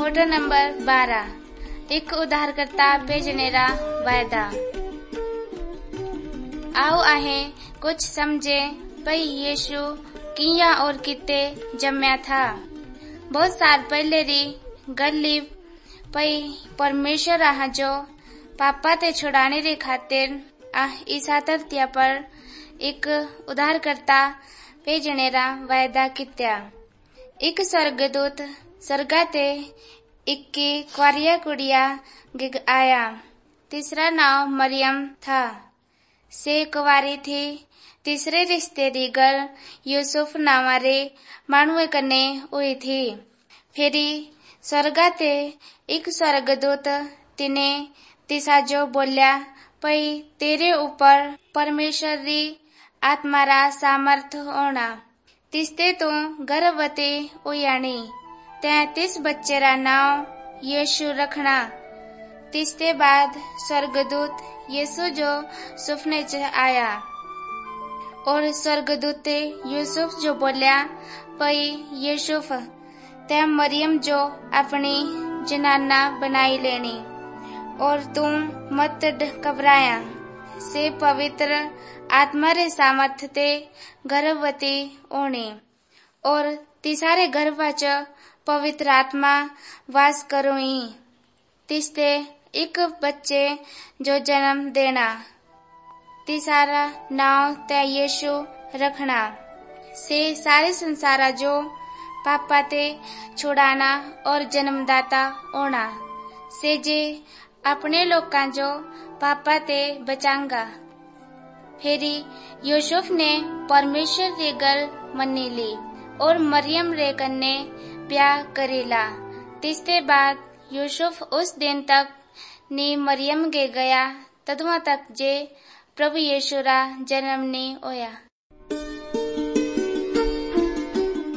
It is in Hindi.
फोटो नंबर 12 एक उद्धारकर्ता भेजने रा वायदा। आओ आहे कुछ समझे पई यीशु किया और किते जम्या था। बहुत साल पहले री गली पई परमेश्वर रहा जो पापा ते छुड़ाने रे खातिर ईसा धरतिया पर एक उद्धारकर्ता भेजने रा वायदा कित्या। एक स्वर्गदूत स्वर्गा ते इक्की कुआरिया कुड़िया गिग आया। तीसरा नाम मरियम था। से कुवारी थी। तीसरे रिश्ते री गल यूसुफ नामा रे मानवे कने हुई थी। फेरी स्वर्गा ते एक स्वर्गदूत तिने तिसा जो बोल्या पई तेरे ऊपर परमेश्वर री आत्मा रा सामर्थ होना। तिसते तो गर्भवती हुयानी ते तिस बच्चे रा नाम यीशु रखना। तिसते बाद स्वर्गदूत यीशु जो सुपने च आया और स्वर्गदूत यूसुफ जो बोल्या पई यूसुफ ते मरियम जो अपनी जनाना बनाई लेनी और तुम मत घबराया। से पवित्र आत्मा रे सामर्थ ते गर्भवती होनी और तिसारे गर्भा च पवित्र आत्मा वास करोई। तिसते एक बच्चे जो जन्म देना। तिसारा नाव ते यीशु रखना। से सारे संसारा जो पापा ते छुड़ाना और जन्मदाता होना। से जे अपने लोकां जो पापा ते बचांगा। फेरी यूसुफ ने परमेश्वर रे गल मनी ली और मरियम रे कन्ने ब्याह करेला। तिसते बाद यूसुफ उस दिन तक नी मरियम गे गया तदवा तक जे प्रभु यीशु रा जन्म नी होया।